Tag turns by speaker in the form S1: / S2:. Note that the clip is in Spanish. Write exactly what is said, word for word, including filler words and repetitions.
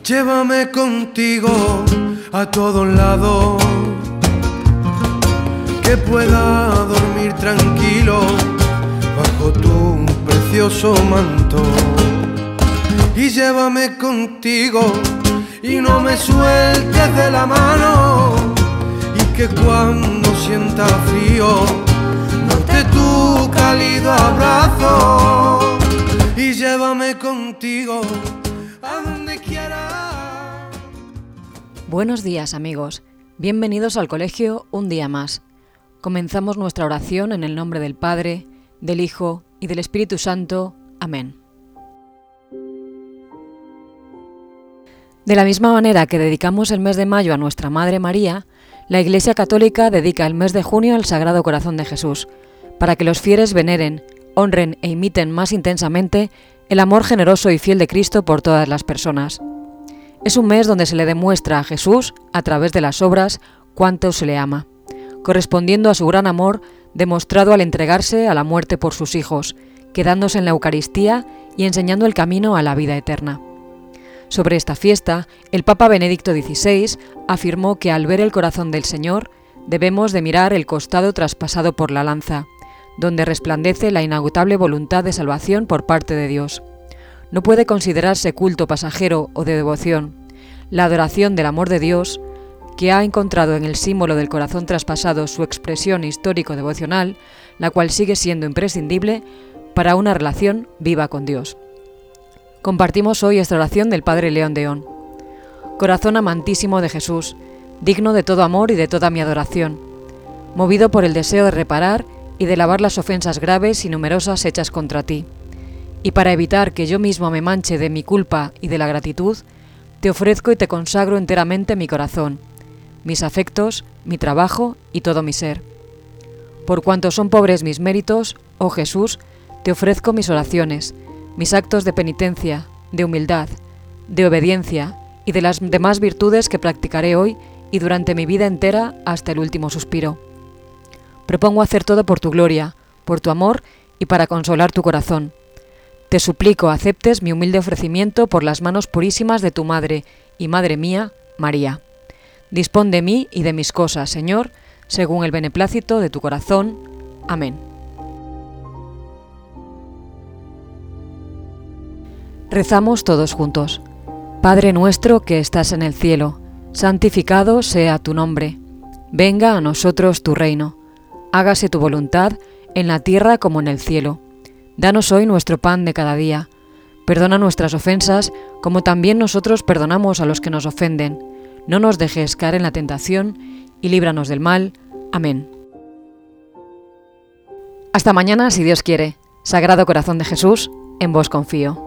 S1: Llévame contigo a todos lados, que pueda dormir tranquilo bajo tu precioso manto. Y llévame contigo y no me sueltes de la mano, y que cuando sienta frío note tu cálido abrazo. Y llévame contigo a donde quiera.
S2: Buenos días, amigos. Bienvenidos al colegio un día más. Comenzamos nuestra oración en el nombre del Padre, del Hijo y del Espíritu Santo. Amén. De la misma manera que dedicamos el mes de mayo a nuestra Madre María, la Iglesia Católica dedica el mes de junio al Sagrado Corazón de Jesús, para que los fieles veneren, honren e imiten más intensamente el amor generoso y fiel de Cristo por todas las personas. Es un mes donde se le demuestra a Jesús, a través de las obras, cuánto se le ama, correspondiendo a su gran amor demostrado al entregarse a la muerte por sus hijos, quedándose en la Eucaristía y enseñando el camino a la vida eterna. Sobre esta fiesta, el Papa Benedicto dieciséis afirmó que al ver el corazón del Señor, debemos de mirar el costado traspasado por la lanza, donde resplandece la inagotable voluntad de salvación por parte de Dios. No puede considerarse culto pasajero o de devoción. La adoración del amor de Dios, que ha encontrado en el símbolo del corazón traspasado su expresión histórico-devocional, la cual sigue siendo imprescindible para una relación viva con Dios. Compartimos hoy esta oración del Padre León Deón. Corazón amantísimo de Jesús, digno de todo amor y de toda mi adoración, movido por el deseo de reparar y de lavar las ofensas graves y numerosas hechas contra ti. Y para evitar que yo mismo me manche de mi culpa y de la gratitud, te ofrezco y te consagro enteramente mi corazón, mis afectos, mi trabajo y todo mi ser. Por cuanto son pobres mis méritos, oh Jesús, te ofrezco mis oraciones, mis actos de penitencia, de humildad, de obediencia y de las demás virtudes que practicaré hoy y durante mi vida entera hasta el último suspiro. Propongo hacer todo por tu gloria, por tu amor y para consolar tu corazón. Te suplico aceptes mi humilde ofrecimiento por las manos purísimas de tu Madre y Madre mía, María. Dispón de mí y de mis cosas, Señor, según el beneplácito de tu corazón. Amén. Rezamos todos juntos. Padre nuestro que estás en el cielo, santificado sea tu nombre. Venga a nosotros tu reino. Hágase tu voluntad en la tierra como en el cielo. Danos hoy nuestro pan de cada día. Perdona nuestras ofensas, como también nosotros perdonamos a los que nos ofenden. No nos dejes caer en la tentación y líbranos del mal. Amén. Hasta mañana, si Dios quiere. Sagrado Corazón de Jesús, en vos confío.